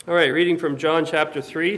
All right, reading from John chapter 3,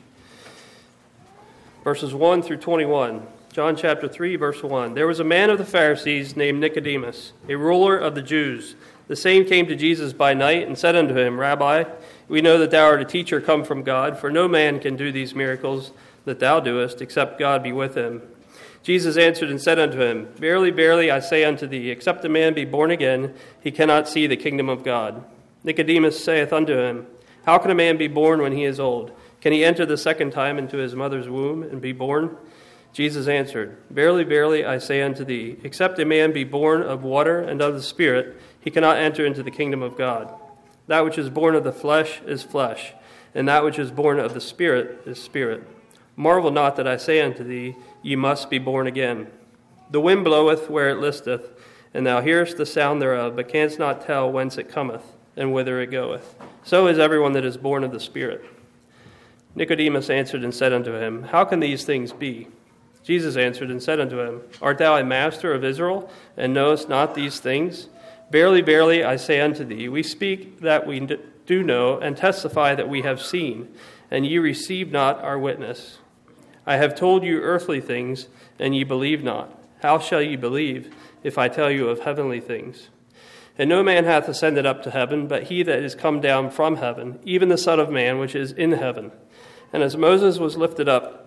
verses 1 through 21. John chapter 3, verse 1. There was a man of the Pharisees named Nicodemus, a ruler of the Jews. The same came to Jesus by night and said unto him, Rabbi, we know that thou art a teacher come from God, for no man can do these miracles that thou doest, except God be with him. Jesus answered and said unto him, Verily, verily, I say unto thee, except a man be born again, he cannot see the kingdom of God. Nicodemus saith unto him, How can a man be born when he is old? Can he enter the second time into his mother's womb and be born? Jesus answered, Verily, verily, I say unto thee, except a man be born of water and of the Spirit, he cannot enter into the kingdom of God. That which is born of the flesh is flesh, and that which is born of the Spirit is spirit. Marvel not that I say unto thee, Ye must be born again. The wind bloweth where it listeth, and thou hearest the sound thereof, but canst not tell whence it cometh, and whither it goeth. So is everyone that is born of the Spirit. Nicodemus answered and said unto him, How can these things be? Jesus answered and said unto him, Art thou a master of Israel, and knowest not these things? Verily, verily, I say unto thee, we speak that we do know, and testify that we have seen, and ye receive not our witness. I have told you earthly things, and ye believe not. How shall ye believe, if I tell you of heavenly things? And no man hath ascended up to heaven, but he that is come down from heaven, even the Son of Man which is in heaven. And as Moses lifted up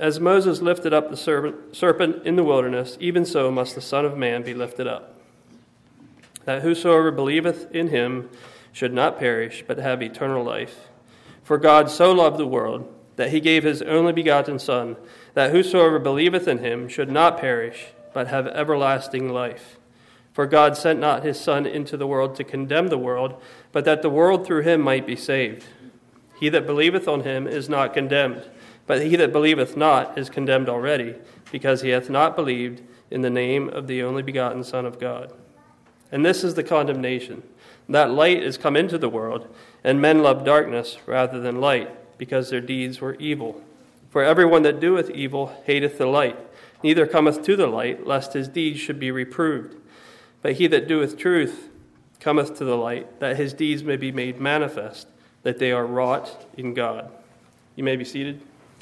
the serpent in the wilderness, even so must the Son of Man be lifted up, that whosoever believeth in him should not perish, but have eternal life. For God so loved the world, that he gave his only begotten Son, that whosoever believeth in him should not perish, but have everlasting life. For God sent not his Son into the world to condemn the world, but that the world through him might be saved. He that believeth on him is not condemned, but he that believeth not is condemned already, because he hath not believed in the name of the only begotten Son of God. And this is the condemnation, that light is come into the world, and men love darkness rather than light, because their deeds were evil. For everyone that doeth evil hateth the light, neither cometh to the light, lest his deeds should be reproved. But he that doeth truth cometh to the light, that his deeds may be made manifest, that they are wrought in God. You may be seated.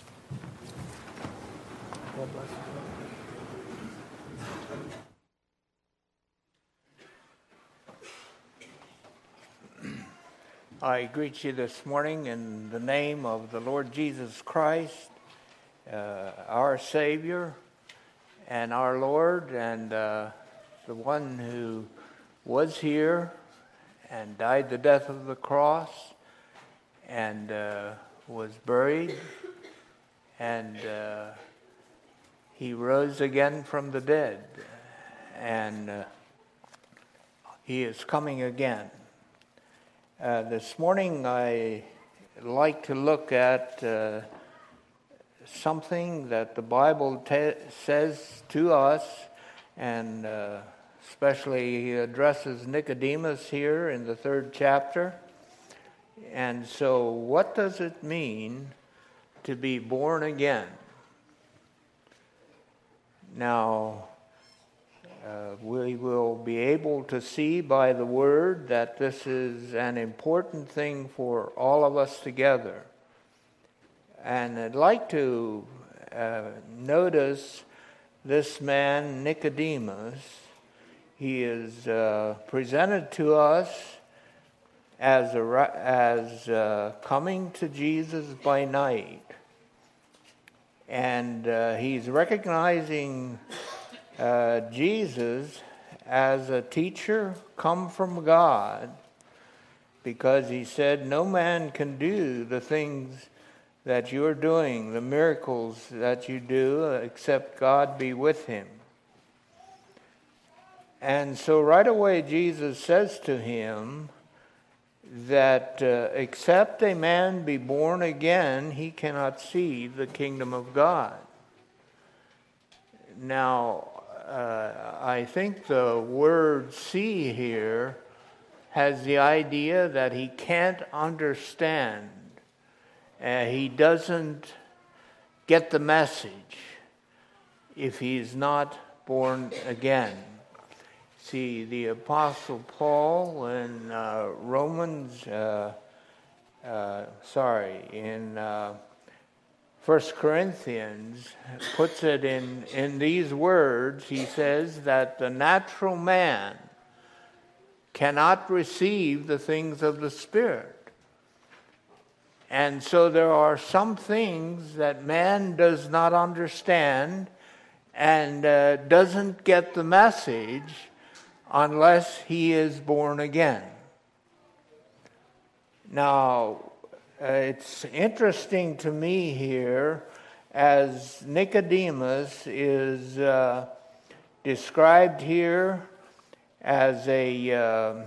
I greet you this morning in the name of the Lord Jesus Christ, our Savior and our Lord, and the one who was here and died the death of the cross and was buried, and he rose again from the dead, and he is coming again. This morning I like to look at something that the Bible says to us, and especially he addresses Nicodemus here in the 3rd chapter. And so what does it mean to be born again? Now, we will be able to see by the Word that this is an important thing for all of us together. And I'd like to notice this man, Nicodemus. He is presented to us as coming to Jesus by night. And he's recognizing Jesus as a teacher come from God, because he said, no man can do the things that you're doing, the miracles that you do, except God be with him. And so right away Jesus says to him that except a man be born again, he cannot see the kingdom of God. Now, I think the word see here has the idea that he can't understand. He doesn't get the message if he's not born again. See, the Apostle Paul in Romans in 1 Corinthians, puts it in these words. He says that the natural man cannot receive the things of the Spirit. And so there are some things that man does not understand and doesn't get the message unless he is born again. Now, it's interesting to me here as Nicodemus is described here as a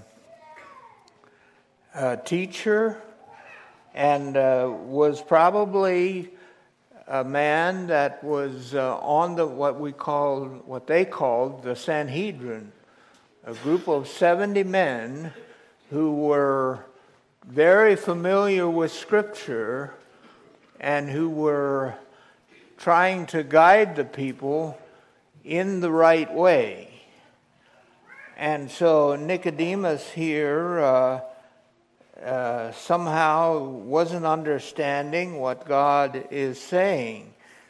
teacher and was probably a man that was on what they called the Sanhedrin, a group of 70 men who were very familiar with Scripture and who were trying to guide the people in the right way. And so Nicodemus here somehow wasn't understanding what God is saying.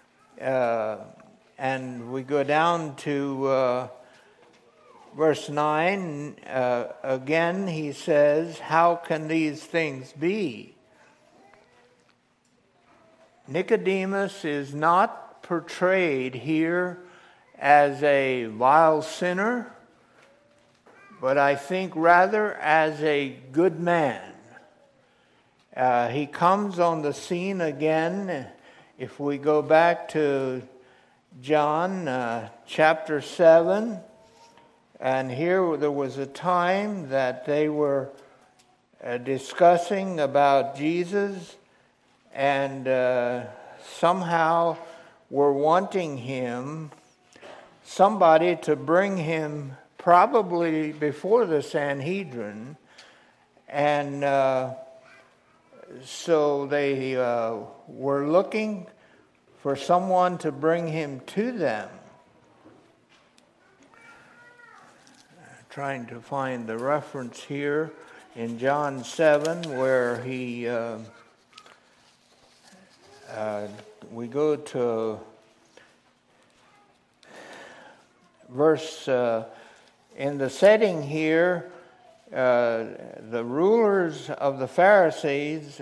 And we go down to verse 9, again he says, how can these things be? Nicodemus is not portrayed here as a vile sinner, but I think rather as a good man. He comes on the scene again. If we go back to John chapter 7, and here there was a time that they were discussing about Jesus and somehow were wanting somebody to bring him probably before the Sanhedrin. And so they were looking for someone to bring him to them. Trying to find the reference here in John 7 where we go to verse, in the setting here, the rulers of the Pharisees,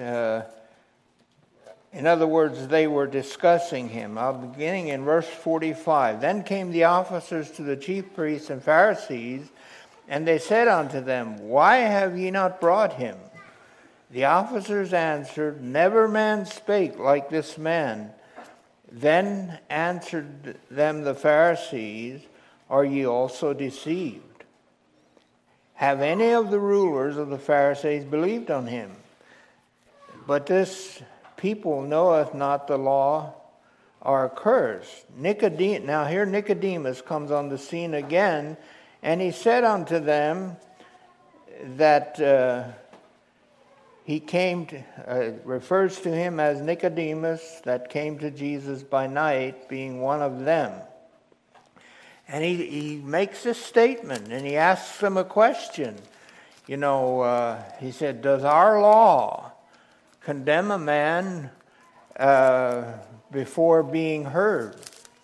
in other words, they were discussing him. Beginning in verse 45, then came the officers to the chief priests and Pharisees, and they said unto them, why have ye not brought him? The officers answered, never man spake like this man. Then answered them the Pharisees, are ye also deceived? Have any of the rulers of the Pharisees believed on him? But this people knoweth not the law, are accursed. Now here Nicodemus comes on the scene again, and he said unto them that he came to, refers to him as Nicodemus that came to Jesus by night, being one of them. And he makes this statement, and he asks them a question. He said, does our law condemn a man before being heard?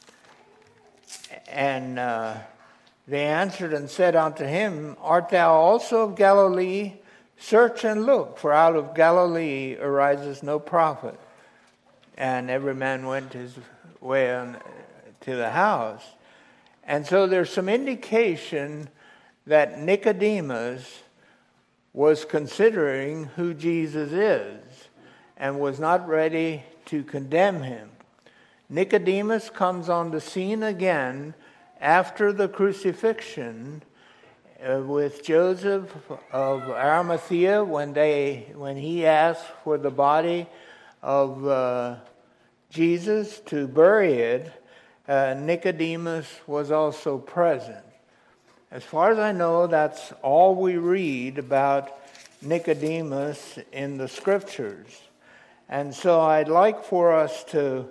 And they answered and said unto him, art thou also of Galilee? Search and look, for out of Galilee arises no prophet. And every man went his way to the house. And so there's some indication that Nicodemus was considering who Jesus is and was not ready to condemn him. Nicodemus comes on the scene again after the crucifixion with Joseph of Arimathea when he asked for the body of Jesus to bury it. Nicodemus was also present. As far as I know, that's all we read about Nicodemus in the Scriptures. And so I'd like for us to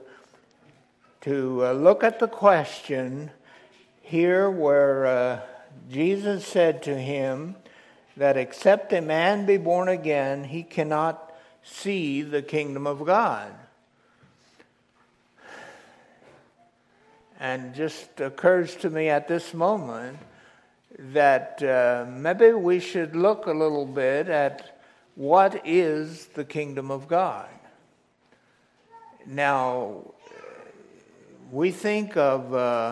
look at the question here where Jesus said to him that except a man be born again, he cannot see the kingdom of God. And just occurs to me at this moment that maybe we should look a little bit at what is the kingdom of God. Now, we think of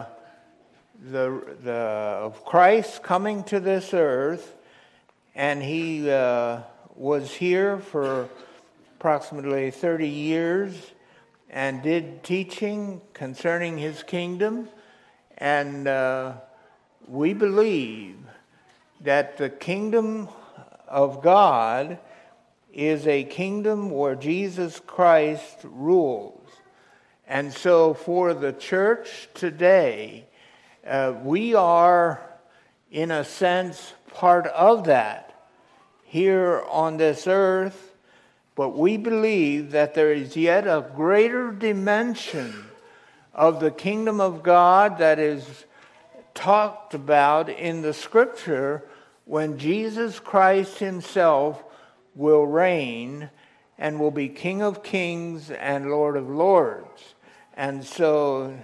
of Christ coming to this earth, and he was here for approximately 30 years and did teaching concerning his kingdom. And we believe that the kingdom of God is a kingdom where Jesus Christ rules. And so for the church today, we are, in a sense, part of that here on this earth. But we believe that there is yet a greater dimension of the kingdom of God that is talked about in the Scripture when Jesus Christ himself will reign and will be King of Kings and Lord of Lords. And so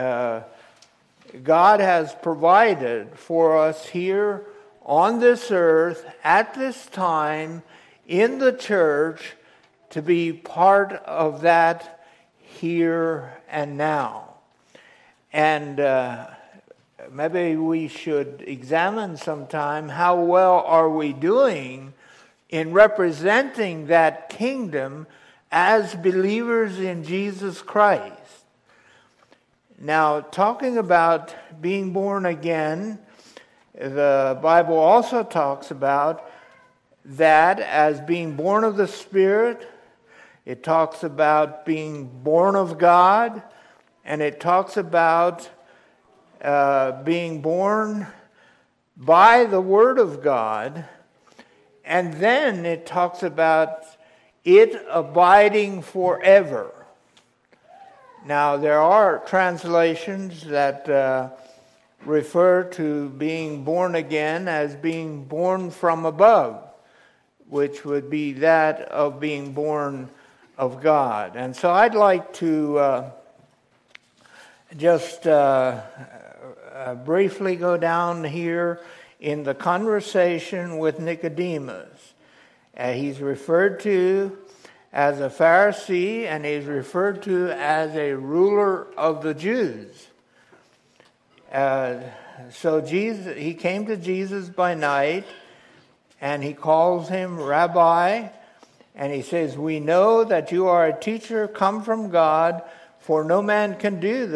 God has provided for us here on this earth at this time in the church to be part of that here and now. And maybe we should examine sometime how well are we doing in representing that kingdom as believers in Jesus Christ. Now, talking about being born again, the Bible also talks about that as being born of the Spirit. It talks about being born of God, and it talks about being born by the Word of God, and then it talks about it abiding forever. Now, there are translations that refer to being born again as being born from above, which would be that of being born of God. And so I'd like to just briefly go down here in the conversation with Nicodemus. He's referred to as a Pharisee, and he's referred to as a ruler of the Jews. So he came to Jesus by night, and he calls him Rabbi, and he says, "We know that you are a teacher come from God, for no man can do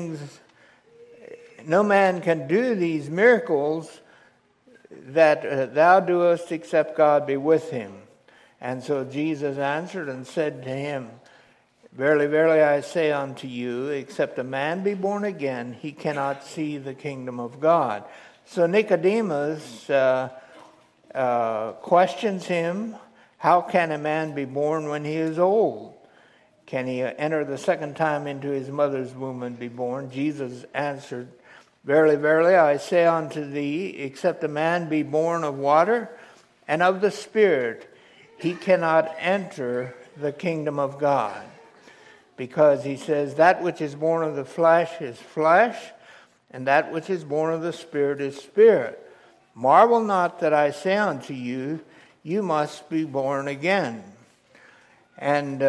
these miracles that thou doest except God be with him." And so Jesus answered and said to him, "Verily, verily, I say unto you, except a man be born again, he cannot see the kingdom of God." So Nicodemus questions him, how can a man be born when he is old? Can he enter the second time into his mother's womb and be born? Jesus answered, "Verily, verily, I say unto thee, except a man be born of water and of the Spirit, he cannot enter the kingdom of God." Because he says, that which is born of the flesh is flesh, and that which is born of the Spirit is spirit. Marvel not that I say unto you, you must be born again. And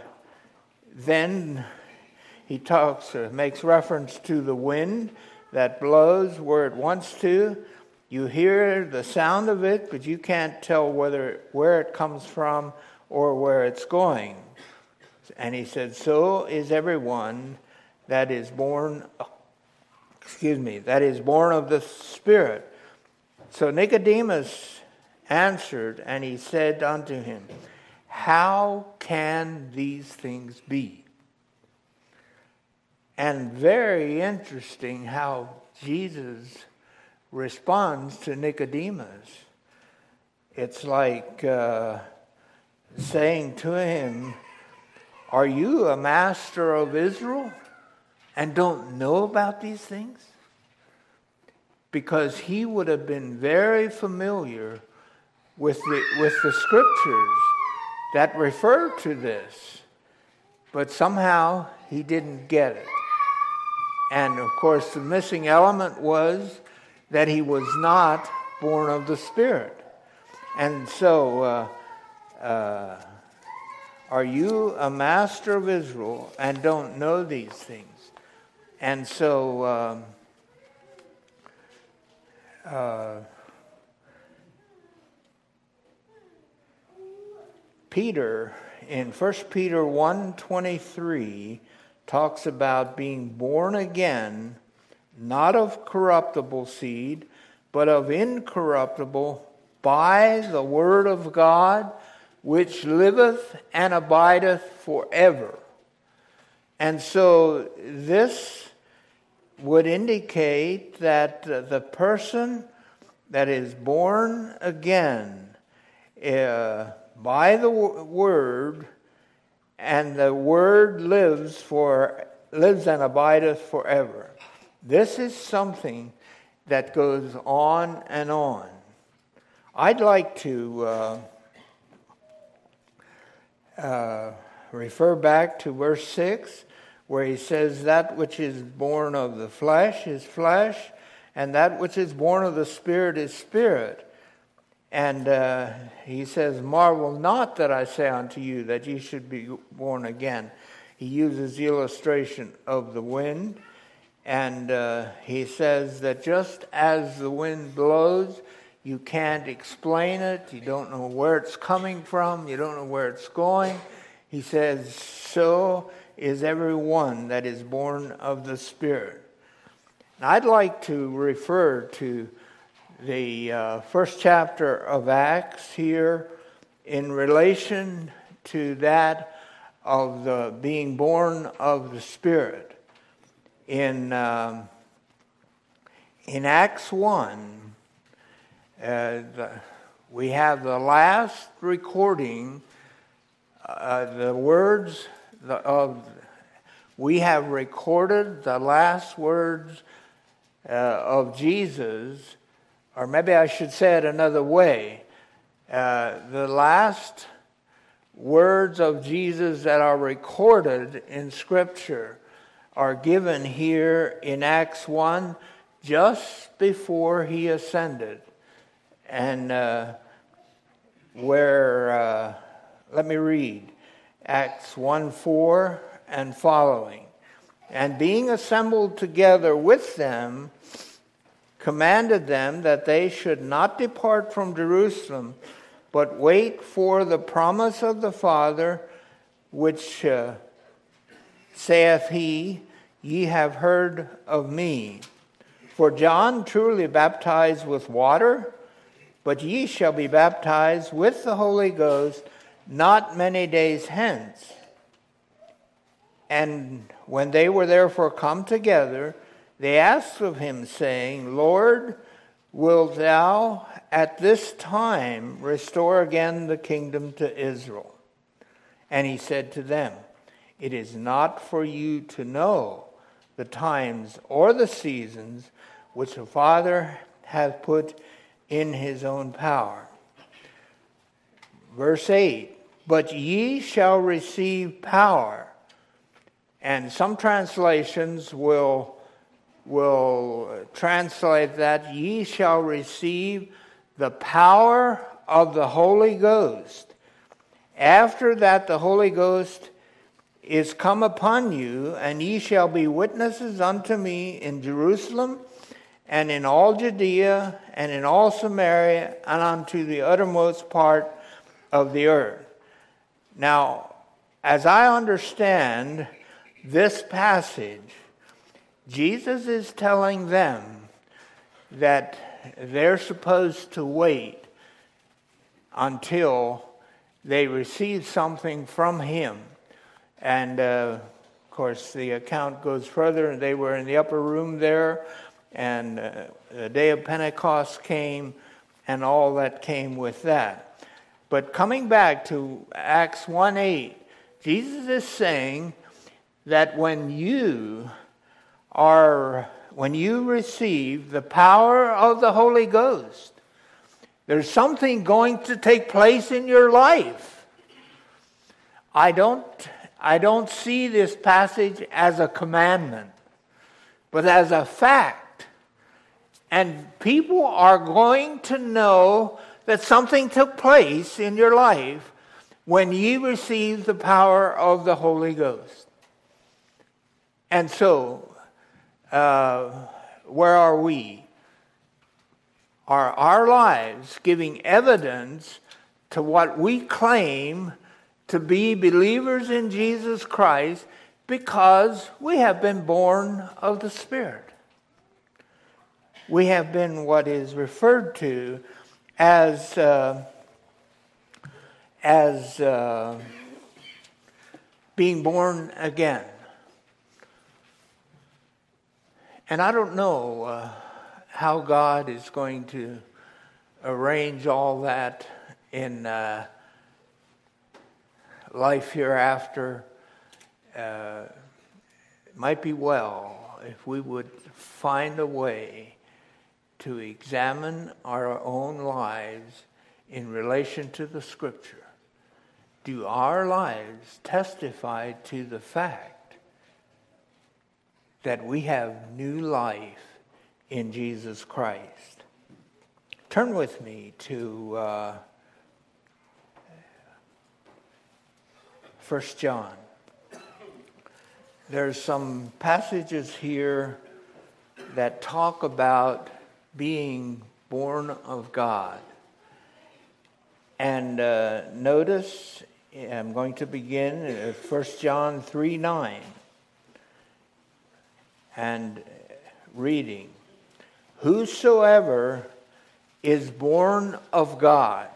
then he makes reference to the wind that blows where it wants to. You hear the sound of it, but you can't tell where it comes from or where it's going. And he said, so is everyone that is born of the Spirit. So Nicodemus answered, and he said unto him, how can these things be? And very interesting how Jesus responds to Nicodemus. It's like saying to him, are you a master of Israel and don't know about these things? Because he would have been very familiar with the scriptures that referred to this, but somehow he didn't get it. And of course, the missing element was that he was not born of the Spirit. And so, are you a master of Israel and don't know these things? And so, Peter, in 1 Peter 1:23, talks about being born again, not of corruptible seed, but of incorruptible, by the word of God, which liveth and abideth forever. And so this would indicate that the person that is born again by the word, and the word lives and abideth forever. This is something that goes on and on. I'd like to refer back to verse 6, where he says, that which is born of the flesh is flesh, and that which is born of the Spirit is spirit. And he says, marvel not that I say unto you that ye should be born again. He uses the illustration of the wind. And he says that just as the wind blows, you can't explain it. You don't know where it's coming from. You don't know where it's going. He says, so is every one that is born of the Spirit. Now, I'd like to refer to the first chapter of Acts here in relation to that of the being born of the Spirit. In Acts 1, we have the last recording, the words of, we have recorded the last words of Jesus, or maybe I should say it another way. The last words of Jesus that are recorded in Scripture are given here in Acts 1 just before he ascended. And let me read Acts 1:4 and following. And being assembled together with them, commanded them that they should not depart from Jerusalem, but wait for the promise of the Father, which saith he, ye have heard of me. For John truly baptized with water, but ye shall be baptized with the Holy Ghost not many days hence. And when they were therefore come together, they asked of him, saying, Lord, wilt thou at this time restore again the kingdom to Israel? And he said to them, it is not for you to know the times or the seasons which the Father hath put in his own power. Verse 8, but ye shall receive power. And some translations will translate that, ye shall receive the power of the Holy Ghost. After that the Holy Ghost is come upon you, and ye shall be witnesses unto me in Jerusalem, and in all Judea, and in all Samaria, and unto the uttermost part of the earth. Now, as I understand this passage, Jesus is telling them that they're supposed to wait until they receive something from him. And of course, the account goes further, and they were in the upper room there, and the day of Pentecost came, and all that came with that. But coming back to Acts 1:8, Jesus is saying that when you receive the power of the Holy Ghost, there's something going to take place in your life. I don't see this passage as a commandment, but as a fact. And people are going to know that something took place in your life when you received the power of the Holy Ghost. And so, where are we? Are our lives giving evidence to what we claim to be believers in Jesus Christ because we have been born of the Spirit? We have been what is referred to as being born again. And I don't know how God is going to arrange all that in life hereafter. It might be well if we would find a way to examine our own lives in relation to the Scripture. Do our lives testify to the fact that we have new life in Jesus Christ? Turn with me to 1 John. There's some passages here that talk about being born of God. And notice, I'm going to begin at 1 John 3:9. And reading, whosoever is born of God,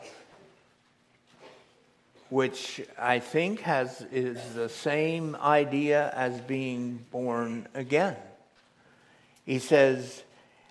which I think is the same idea as being born again. He says,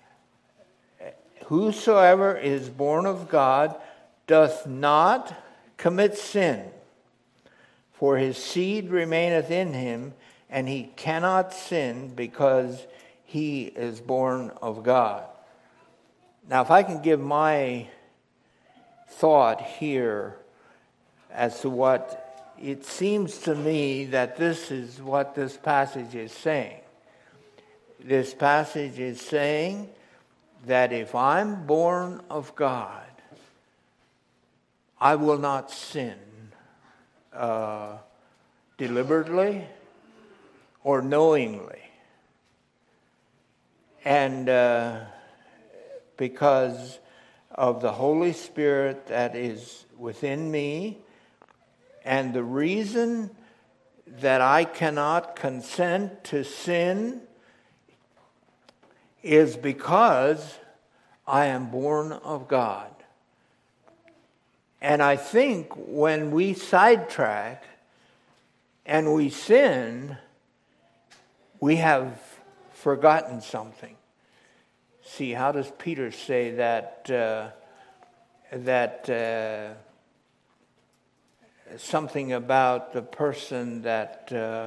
whosoever is born of God doth not commit sin, for his seed remaineth in him, and he cannot sin because he is born of God. Now, if I can give my thought here as to what it seems to me that this is what this passage is saying. This passage is saying that if I'm born of God, I will not sin deliberately or knowingly. And because of the Holy Spirit that is within me, and the reason that I cannot consent to sin is because I am born of God. And I think when we sidetrack and we sin, we have forgotten something. See, how does Peter say that something about the person that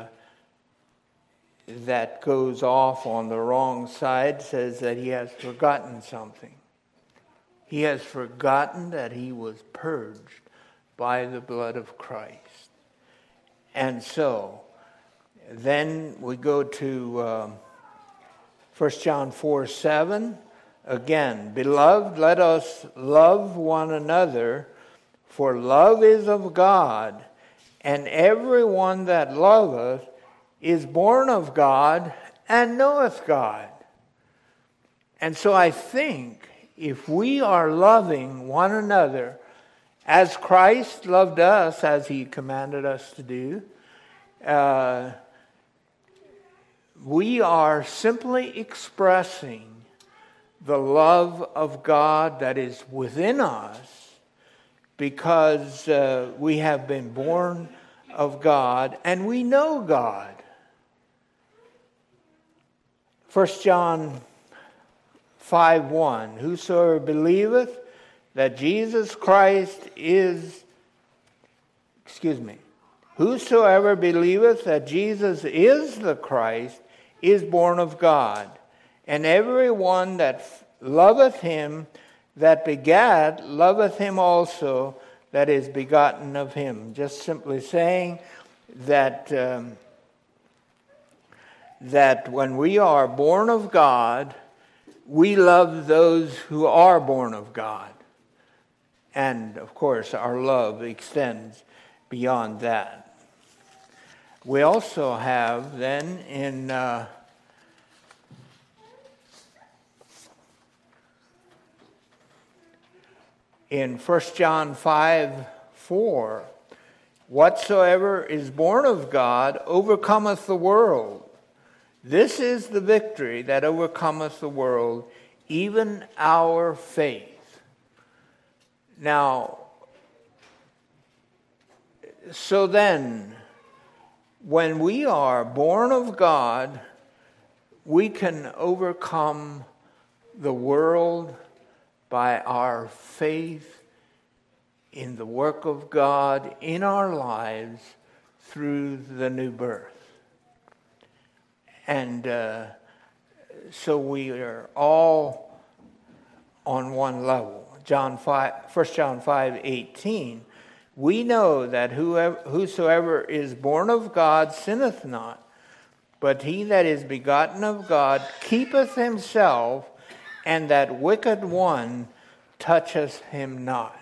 goes off on the wrong side says that he has forgotten something. He has forgotten that he was purged by the blood of Christ. And so, then we go to 1 John 4:7. Again, beloved, let us love one another, for love is of God, and everyone that loveth is born of God and knoweth God. And so I think if we are loving one another as Christ loved us, as he commanded us to do, we are simply expressing the love of God that is within us because we have been born of God and we know God. 1 John 5:1, whosoever believeth that Jesus Christ is, whosoever believeth that Jesus is the Christ is born of God. And every one that loveth him that begat loveth him also that is begotten of him. Just simply saying that that when we are born of God, we love those who are born of God. And, of course, our love extends beyond that. We also have then in 1 John 5:4, whatsoever is born of God overcometh the world. This is the victory that overcometh the world, even our faith. Now, so then, when we are born of God, we can overcome the world by our faith in the work of God in our lives through the new birth. And so we are all on one level. 1 John 5:18, we know that whosoever is born of God sinneth not, but he that is begotten of God keepeth himself, and that wicked one toucheth him not.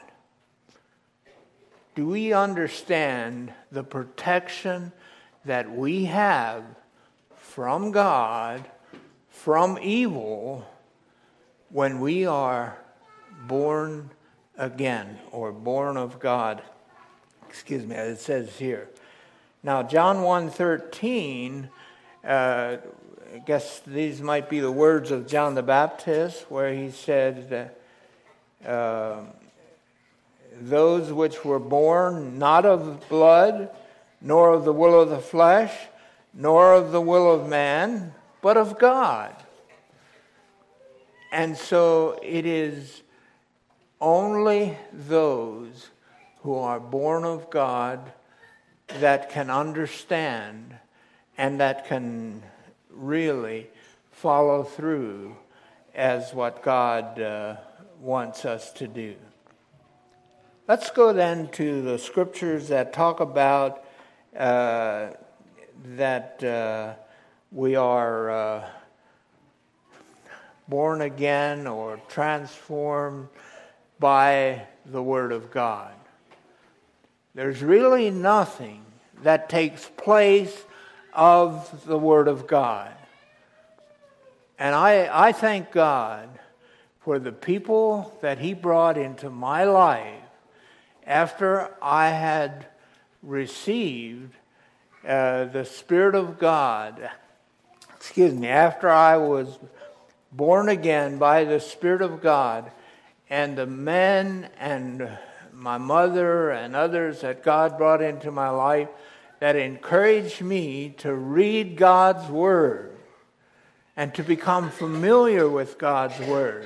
Do we understand the protection that we have from God, from evil, when we are born again, or born of God? Excuse me, as it says here. Now, John 1:13, I guess these might be the words of John the Baptist, where he said, those which were born not of blood, nor of the will of the flesh, nor of the will of man, but of God. And so it is only those who are born of God that can understand and that can really follow through as what God wants us to do. Let's go then to the scriptures that talk about that we are born again or transformed by the Word of God. There's really nothing that takes place of the Word of God. And I thank God for the people that He brought into my life after I had received the Spirit of God. After I was born again by the Spirit of God, and the men and my mother and others that God brought into my life that encouraged me to read God's Word and to become familiar with God's Word.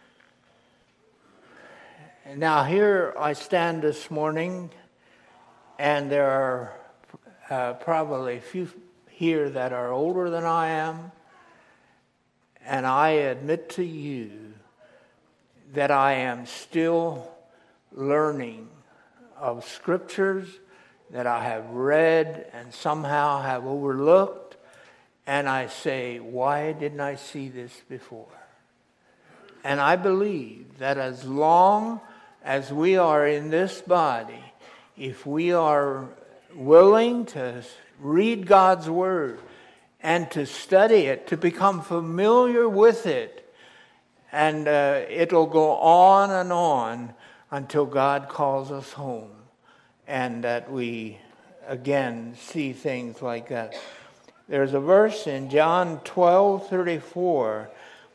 Now here I stand this morning, and there are probably a few here that are older than I am, and I admit to you that I am still learning of scriptures that I have read and somehow have overlooked, and I say, why didn't I see this before? And I believe that as long as we are in this body, if we are willing to read God's Word and to study it, to become familiar with it, and it'll go on and on until God calls us home, and that we again see things like that. There's a verse in John 12:34.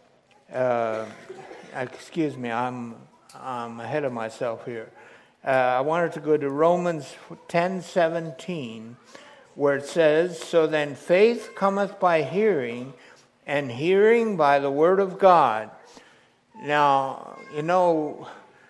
Excuse me, I'm ahead of myself here. I wanted to go to Romans 10:17, where it says, "So then faith cometh by hearing, and hearing by the word of God." Now, you know,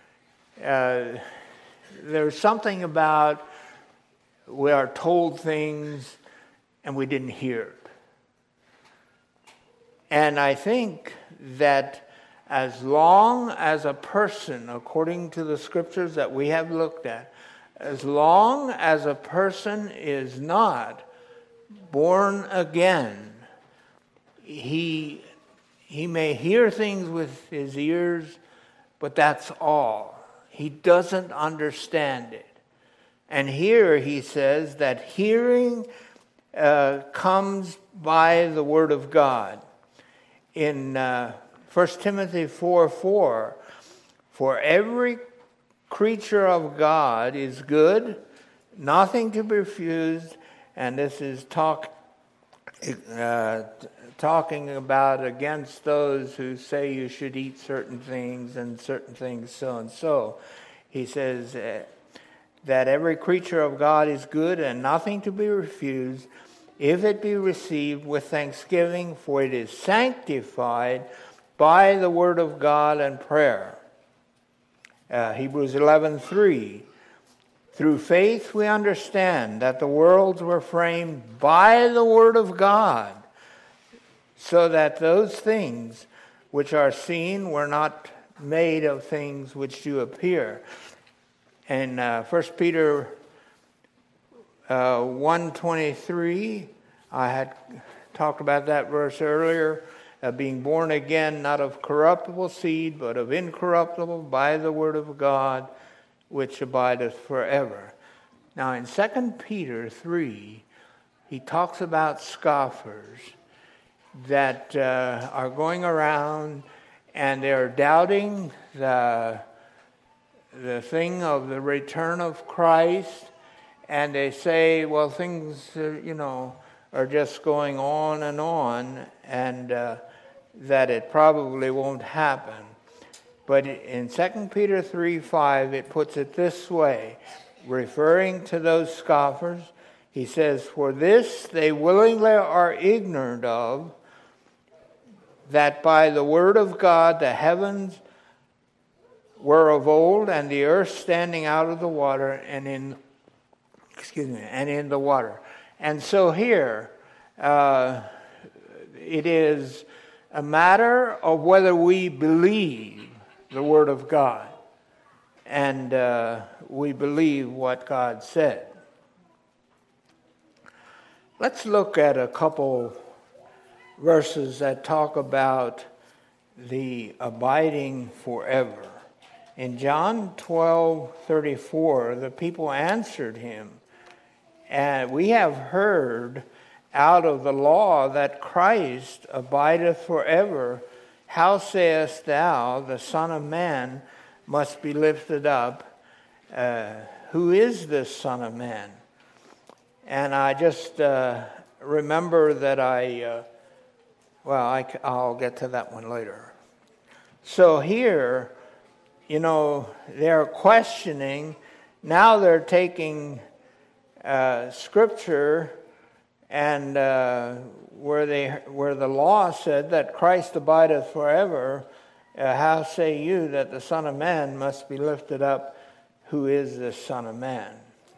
there's something about we are told things and we didn't hear it. And I think that as long as a person, according to the scriptures that we have looked at, as long as a person is not born again, he may hear things with his ears, but that's all. He doesn't understand it. And here he says that hearing comes by the word of God. In 1 Timothy 4:4, for every creature of God is good, nothing to be refused, and this is talking about against those who say you should eat certain things and certain things so and so. He says that every creature of God is good and nothing to be refused if it be received with thanksgiving, for it is sanctified by the word of God and prayer. Hebrews 11:3. Through faith we understand that the worlds were framed by the word of God, so that those things which are seen were not made of things which do appear. And 1 Peter 1:23, I had talked about that verse earlier, being born again, not of corruptible seed, but of incorruptible, by the word of God, which abideth forever. Now in 2 Peter 3, he talks about scoffers that are going around and they're doubting the thing of the return of Christ, and they say, well, things, are just going on, and that it probably won't happen. But in 2 Peter 3:5, it puts it this way, referring to those scoffers. He says, for this they willingly are ignorant of, that by the word of God the heavens were of old, and the earth standing out of the water and in the water. And so here, it is a matter of whether we believe the word of God, and we believe what God said. Let's look at a couple verses that talk about the abiding forever. In John 12:34, the people answered him, and we have heard out of the law that Christ abideth forever. How sayest thou, the Son of Man must be lifted up? Who is this Son of Man? And I just remember that I'll get to that one later. So here, they're questioning. Now they're taking Scripture and where the law said that Christ abideth forever, how say you that the Son of Man must be lifted up? Who is this Son of Man?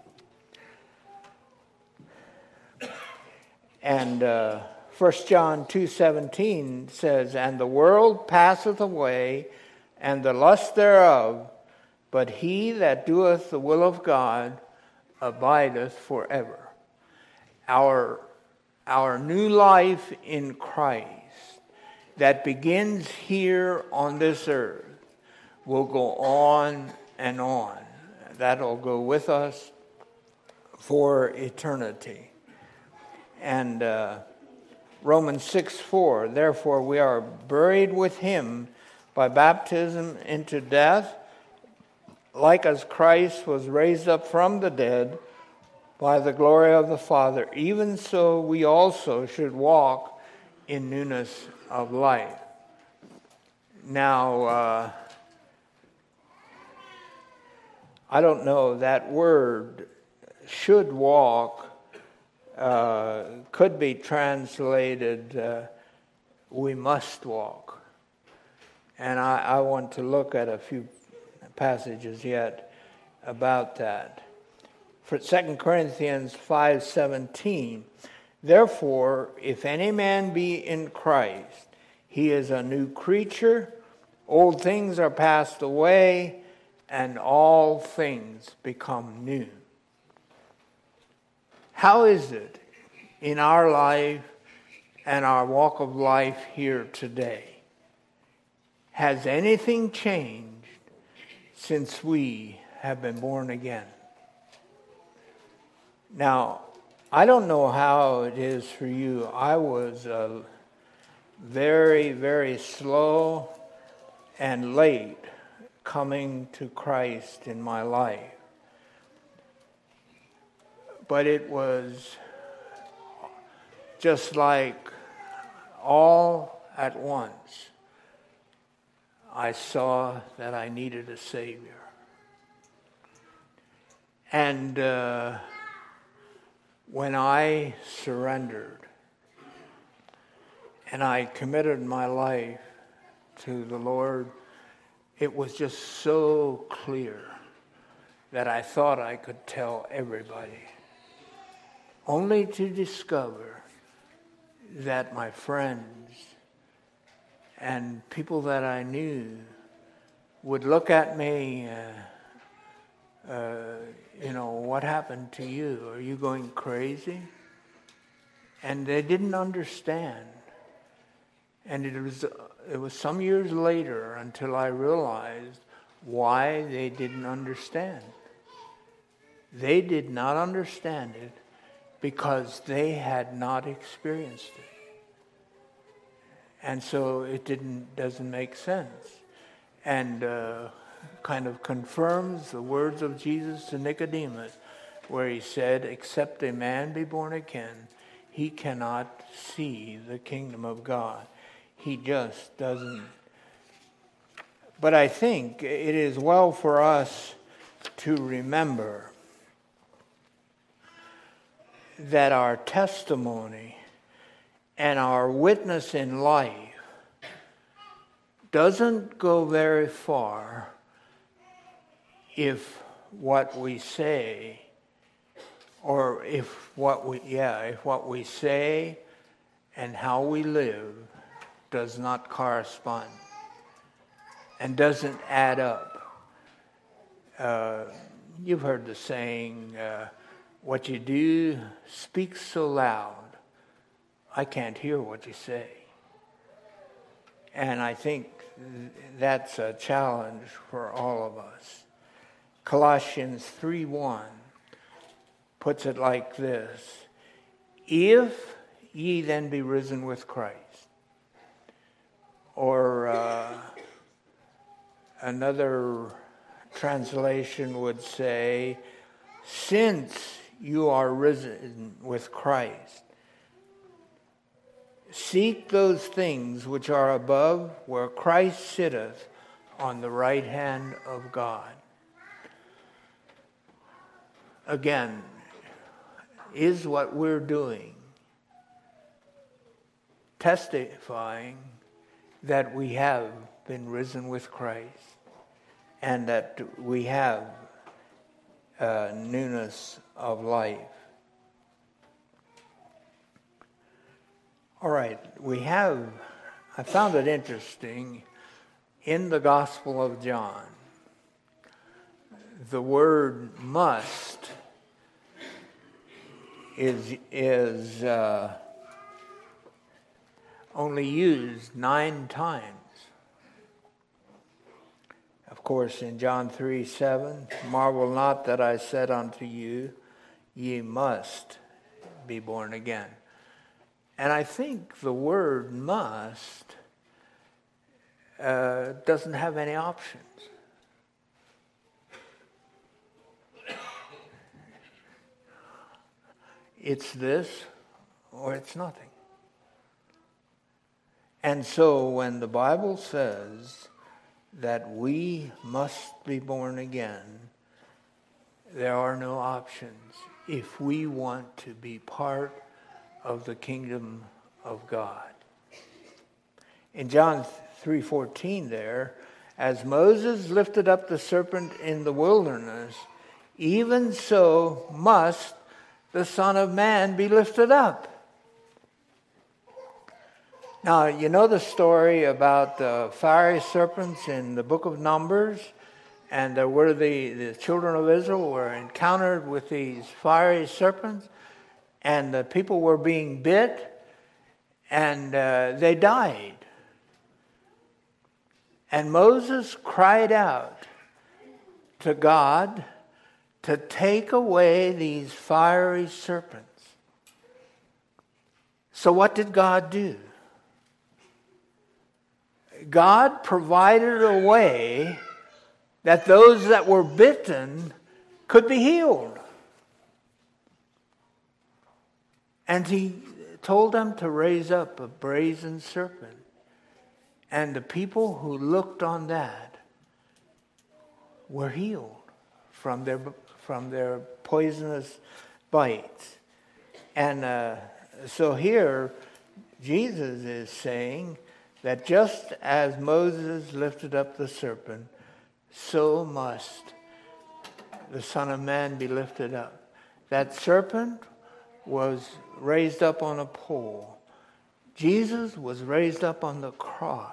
And 1 John 2:17 says, and the world passeth away, and the lust thereof, but he that doeth the will of God abideth forever. Our new life in Christ that begins here on this earth will go on and on. That'll go with us for eternity. And Romans 6:4, therefore we are buried with him by baptism into death, like as Christ was raised up from the dead by the glory of the Father, even so we also should walk in newness of life. Now, I don't know, that word, should walk, could be translated, we must walk. And I want to look at a few passages yet about that. For 2 Corinthians 5:17, therefore, if any man be in Christ, he is a new creature. Old things are passed away, and all things become new. How is it in our life and our walk of life here today? Has anything changed since we have been born again? Now, I don't know how it is for you. I was very, very slow and late coming to Christ in my life. But it was just like all at once, I saw that I needed a Savior. And when I surrendered and I committed my life to the Lord, it was just so clear that I thought I could tell everybody, only to discover that my friends and people that I knew would look at me, what happened to you? Are you going crazy? And they didn't understand. And it was some years later until I realized why they didn't understand. They did not understand it because they had not experienced it. And so it doesn't make sense. And kind of confirms the words of Jesus to Nicodemus, where he said, except a man be born again, he cannot see the kingdom of God. He just doesn't. But I think it is well for us to remember that our testimony and our witness in life doesn't go very far if what we say, or if what we say and how we live does not correspond and doesn't add up. You've heard the saying, what you do speaks so loud, I can't hear what you say. And I think that's a challenge for all of us. Colossians 3:1 puts it like this: if ye then be risen with Christ. Or another translation would say, since you are risen with Christ, seek those things which are above, where Christ sitteth on the right hand of God. Again, is what we're doing testifying that we have been risen with Christ and that we have newness of life? All right, I found it interesting, in the Gospel of John, the word must is only used 9 times. Of course, in John 3:7, marvel not that I said unto you, ye must be born again. And I think the word must doesn't have any options. It's this or it's nothing. And so when the Bible says that we must be born again, there are no options if we want to be part of the kingdom of God. In John 3:14 there, as Moses lifted up the serpent in the wilderness, even so must the Son of Man be lifted up. Now, you know the story about the fiery serpents in the book of Numbers, and where the children of Israel were encountered with these fiery serpents, and the people were being bit, and they died. And Moses cried out to God to take away these fiery serpents. So what did God do? God provided a way that those that were bitten could be healed. And he told them to raise up a brazen serpent. And the people who looked on that were healed from their poisonous bites. And so here, Jesus is saying that just as Moses lifted up the serpent, so must the Son of Man be lifted up. That serpent was raised up on a pole. Jesus was raised up on the cross.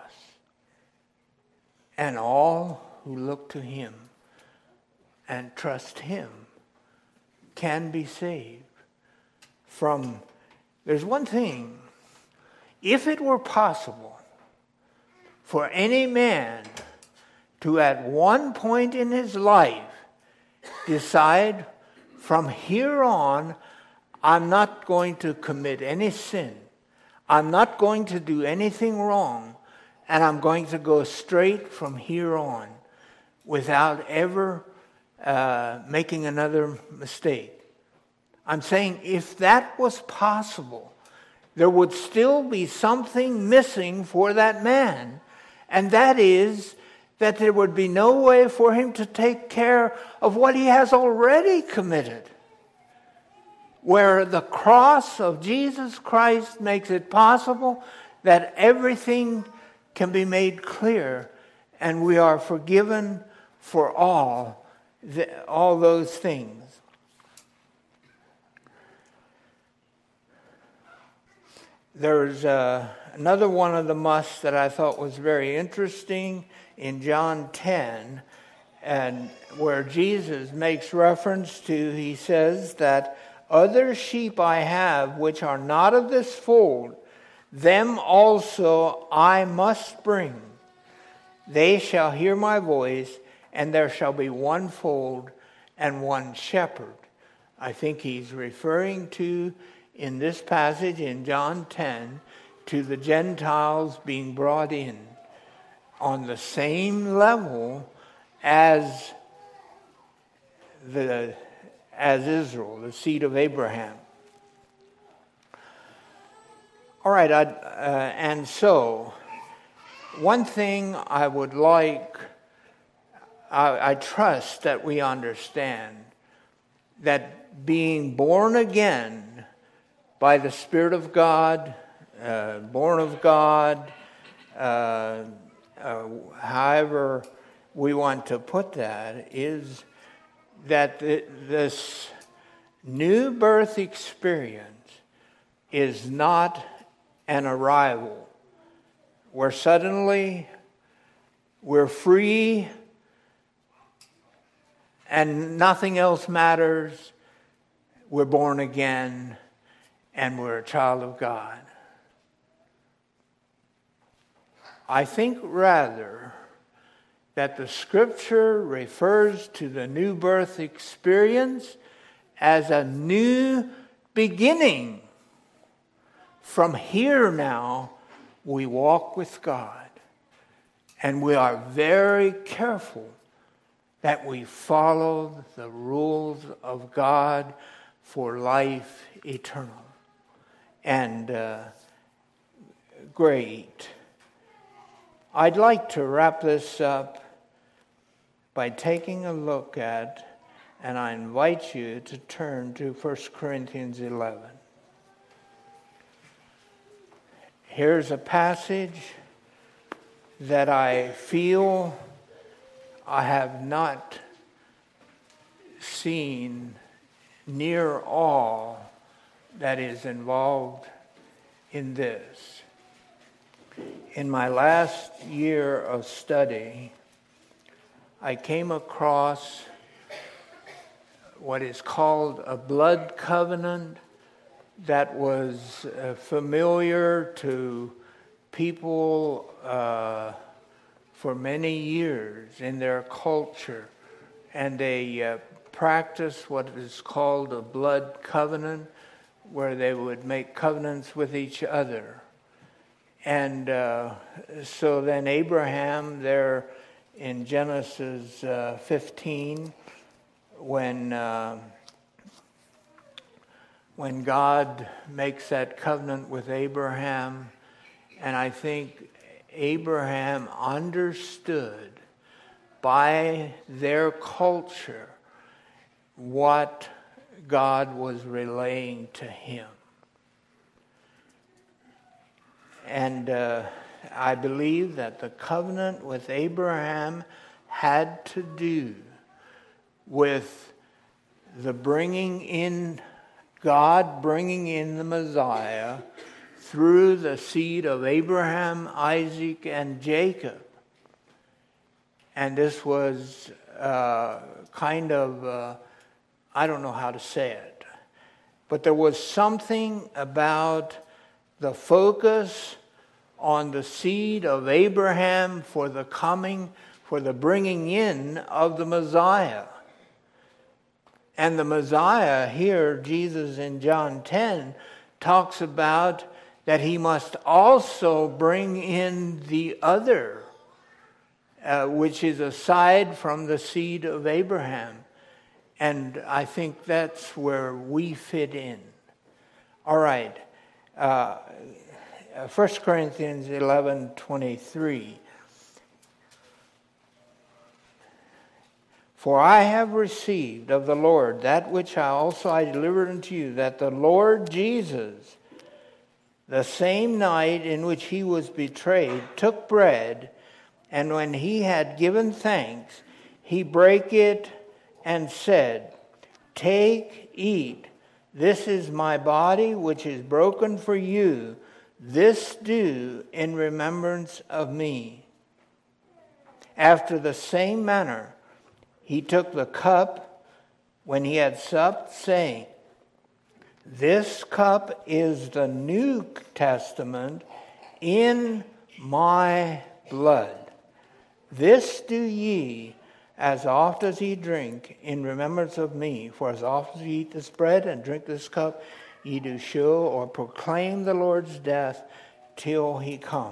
And all who look to him and trust him can be saved from... There's one thing. If it were possible for any man to at one point in his life decide, from here on, I'm not going to commit any sin. I'm not going to do anything wrong. And I'm going to go straight from here on without ever making another mistake. I'm saying if that was possible, there would still be something missing for that man. And that is that there would be no way for him to take care of what he has already committed. Where the cross of Jesus Christ makes it possible that everything can be made clear, and we are forgiven for all those things. There's another one of the musts that I thought was very interesting in John 10, and where Jesus makes reference to, he says that other sheep I have which are not of this fold, them also I must bring. They shall hear my voice, and there shall be one fold and one shepherd. I think he's referring to, in this passage in John 10, to the Gentiles being brought in on the same level as Israel, the seed of Abraham. All right, and so one thing I would like, I trust that we understand that being born again by the Spirit of God, born of God, however we want to put that, is that this new birth experience is not an arrival where suddenly we're free and nothing else matters. We're born again and we're a child of God. I think rather that the Scripture refers to the new birth experience as a new beginning. From here now, we walk with God, and we are very careful that we follow the rules of God for life eternal. And great. I'd like to wrap this up by taking a look at, and I invite you to turn to 1 Corinthians 11. Here's a passage that I feel I have not seen near all that is involved in this. In my last year of study, I came across what is called a blood covenant that was familiar to people for many years in their culture. And they practiced what is called a blood covenant, where they would make covenants with each other. And so then Abraham, there in Genesis 15, when God makes that covenant with Abraham, and I think Abraham understood by their culture what God was relaying to him. And I believe that the covenant with Abraham had to do with the God bringing in the Messiah through the seed of Abraham, Isaac, and Jacob. And this was kind of, I don't know how to say it, but there was something about the focus on the seed of Abraham for the bringing in of the Messiah. And the Messiah here, Jesus in John 10, talks about that he must also bring in the other, which is aside from the seed of Abraham. And I think that's where we fit in. All right. 1 Corinthians 11:23. For I have received of the Lord that which I delivered unto you, that the Lord Jesus, the same night in which he was betrayed, took bread, and when he had given thanks, he brake it and said, Take, eat, this is my body which is broken for you. This do in remembrance of me. After the same manner, he took the cup when he had supped, saying, This cup is the New Testament in my blood. This do ye as oft as ye drink in remembrance of me. For as oft as ye eat this bread and drink this cup, ye do show or proclaim the Lord's death till he come.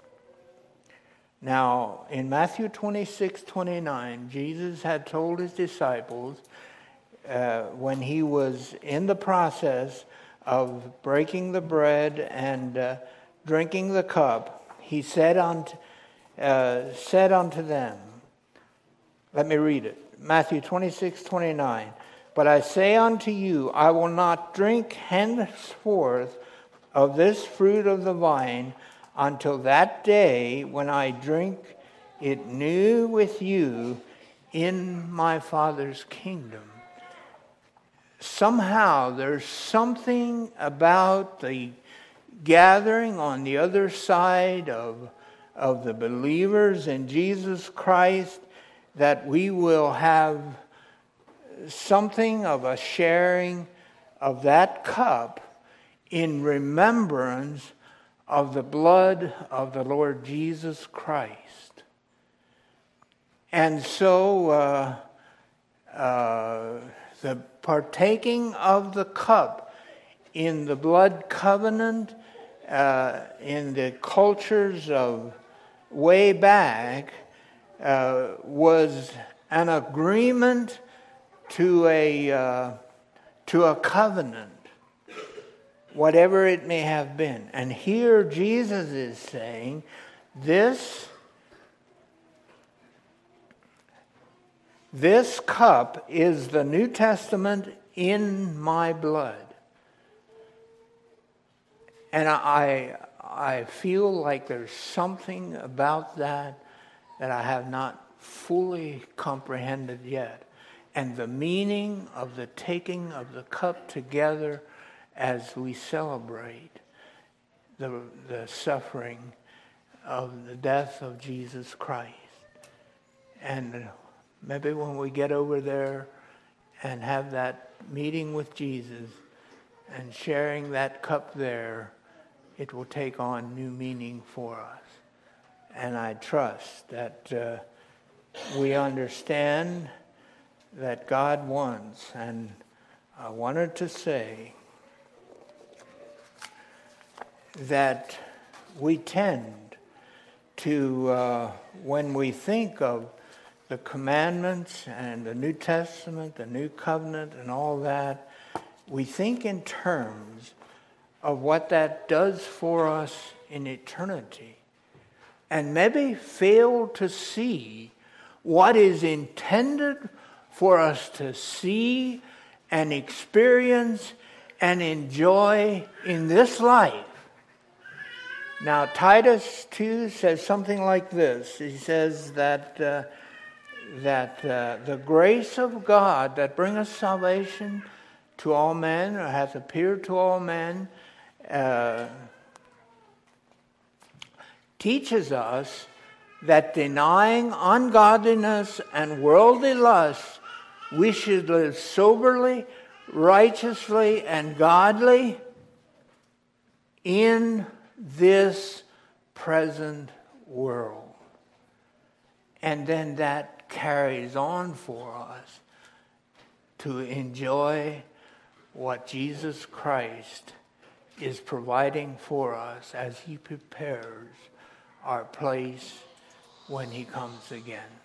Now, in Matthew 26:29, Jesus had told his disciples when he was in the process of breaking the bread and drinking the cup, he said unto them, let me read it, Matthew 26:29, But I say unto you, I will not drink henceforth of this fruit of the vine until that day when I drink it new with you in my Father's kingdom. Somehow there's something about the gathering on the other side of the believers in Jesus Christ that we will have something of a sharing of that cup in remembrance of the blood of the Lord Jesus Christ. And so the partaking of the cup in the blood covenant in the cultures of way back was an agreement to a covenant, whatever it may have been. And here Jesus is saying, this cup is the New Testament in my blood. And I feel like there's something about that I have not fully comprehended yet. And the meaning of the taking of the cup together as we celebrate the suffering of the death of Jesus Christ. And maybe when we get over there and have that meeting with Jesus and sharing that cup there, it will take on new meaning for us. And I trust that we understand that God wants. And I wanted to say that we tend to, when we think of the commandments and the New Testament, the New Covenant and all that, we think in terms of what that does for us in eternity, and maybe fail to see what is intended for us to see and experience and enjoy in this life. Now, Titus 2 says something like this. He says that the grace of God that bringeth salvation to all men, or hath appeared to all men, teaches us that denying ungodliness and worldly lust, we should live soberly, righteously, and godly in this present world. And then that carries on for us to enjoy what Jesus Christ is providing for us as he prepares our place when he comes again.